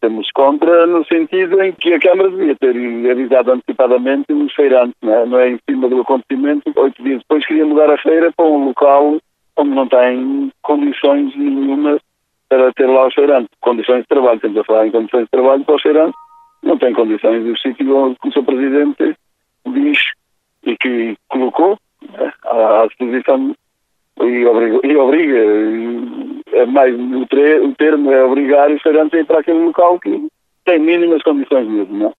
temos contra no sentido em que a Câmara devia ter avisado antecipadamente os feirantes, não é em cima do acontecimento. 8 dias depois queria mudar a feira para um local onde não tem condições nenhuma para ter lá os feirantes. Condições de trabalho, estamos a falar em condições de trabalho para os feirantes, não tem condições. O sítio onde o Sr. Presidente diz e que colocou à disposição e obriga, é mais o termo é obrigar os feirantes a ir para aquele local que tem mínimas condições mesmo, não é?